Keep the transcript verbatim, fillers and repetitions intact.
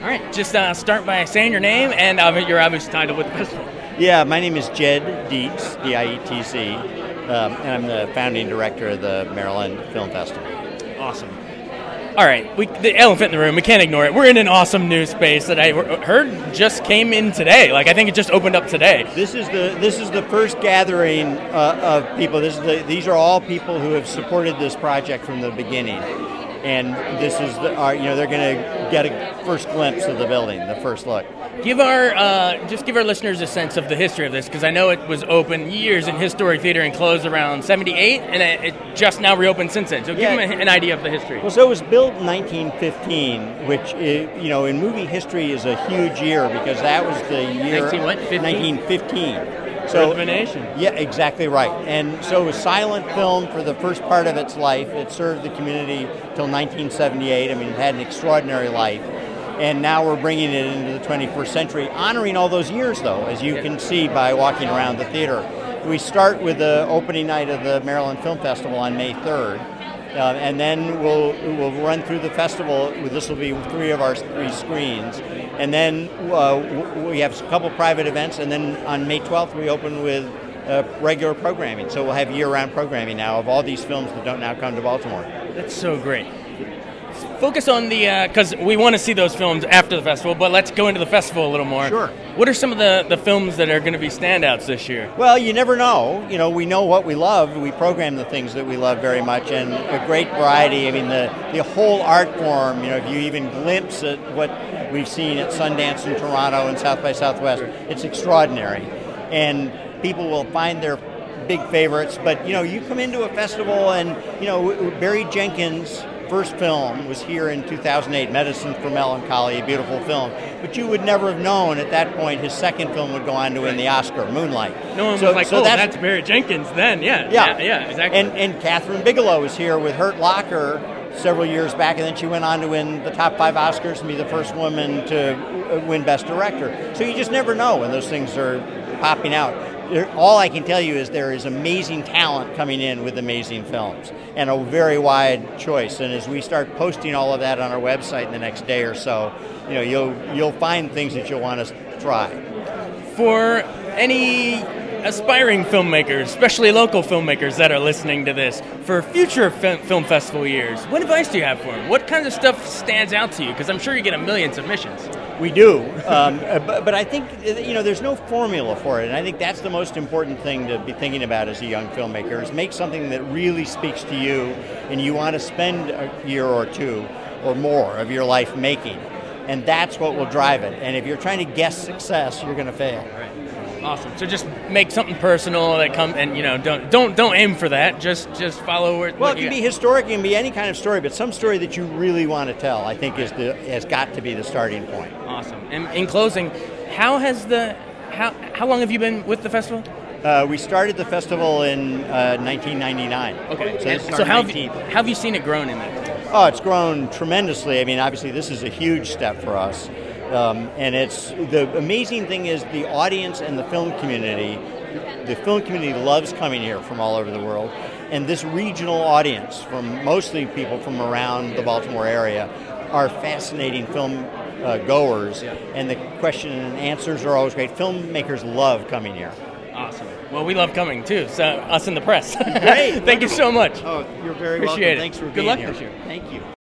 All right, just uh, start by saying your name and uh, your obvious title with the festival. Yeah, my name is Jed Dietz, D I E T Z, um, and I'm the founding director of the Maryland Film Festival. Awesome. All right, we, the elephant in the room, we can't ignore it. We're in an awesome new space that I heard just came in today. Like, I think it just opened up today. This is the this is the first gathering uh, of people. This is the, these are all people who have supported this project from the beginning. And this is, the, our, you know, they're going to get a first glimpse of the building, the first look. Give our, uh, just give our listeners a sense of the history of this, because I know it was open years in Historic Theater and closed around seventy-eight, and it, it just now reopened since then. So give yeah. them an idea of the history. Well, so it was built in nineteen fifteen, which, is, you know, in movie history is a huge year, because that was the year... nineteen what? fifteen? nineteen fifteen. So, Birth of a Nation. Yeah, exactly right. And so it was silent film for the first part of its life. It served the community till nineteen seventy-eight. I mean, it had an extraordinary life. And now we're bringing it into the twenty-first century, honoring all those years, though, as you can see by walking around the theater. We start with the opening night of the Maryland Film Festival on May third. Uh, and then we'll we'll run through the festival. This will be three of our three screens, and then uh, we have a couple private events. And then on May twelfth, we open with uh, regular programming. So we'll have year-round programming now of all these films that don't now come to Baltimore. That's so great. Focus on the, because uh, we want to see those films after the festival, but let's go into the festival a little more. Sure. What are some of the, the films that are going to be standouts this year? Well, you never know. You know, we know what we love. We program the things that we love very much, and a great variety. I mean, the, the whole art form, you know, if you even glimpse at what we've seen at Sundance in Toronto and South by Southwest, it's extraordinary. And people will find their big favorites, but, you know, you come into a festival and, you know, Barry Jenkins' first film was here in two thousand eight, Medicine for Melancholy, a beautiful film. But you would never have known at that point his second film would go on to win the Oscar, Moonlight. No one so, was like, so oh, that's, that's Barry Jenkins then, yeah. Yeah, yeah, yeah exactly. And, and Catherine Bigelow was here with Hurt Locker several years back, and then she went on to win the top five Oscars and be the first woman to win Best Director. So you just never know when those things are popping out. All I can tell you is there is amazing talent coming in with amazing films and a very wide choice. And as we start posting all of that on our website in the next day or so, you know, you'll you'll find things that you'll want to try. For any aspiring filmmakers, especially local filmmakers that are listening to this, for future fi- film festival years, what advice do you have for them? What kind of stuff stands out to you? Because I'm sure you get a million submissions. We do, um, but, but I think, you know, there's no formula for it, and I think that's the most important thing to be thinking about as a young filmmaker, is make something that really speaks to you and you want to spend a year or two or more of your life making, and that's what will drive it. And if you're trying to guess success, you're going to fail. Right. Awesome. So just make something personal that come, and you know, don't don't don't aim for that. Just just follow where. Well, it can be historic, it can be any kind of story, but some story that you really want to tell, I think, is the has got to be the starting point. Awesome. And in closing, how has the how how long have you been with the festival? Uh, we started the festival in uh, nineteen ninety-nine. Okay. So, this is so our how have, you, nineteenth. how have you seen it grown in that time? Oh, it's grown tremendously. I mean, obviously, this is a huge step for us. Um, and it's the amazing thing is the audience and the film community, the film community loves coming here from all over the world. And this regional audience, from mostly people from around the Baltimore area, are fascinating film uh, goers. And the question and answers are always great. Filmmakers love coming here. Awesome. Well, we love coming, too, so us in the press. Great. Thank you so much. Oh, you're very Appreciate welcome. it. Thanks for Good being luck here. this year. Thank you.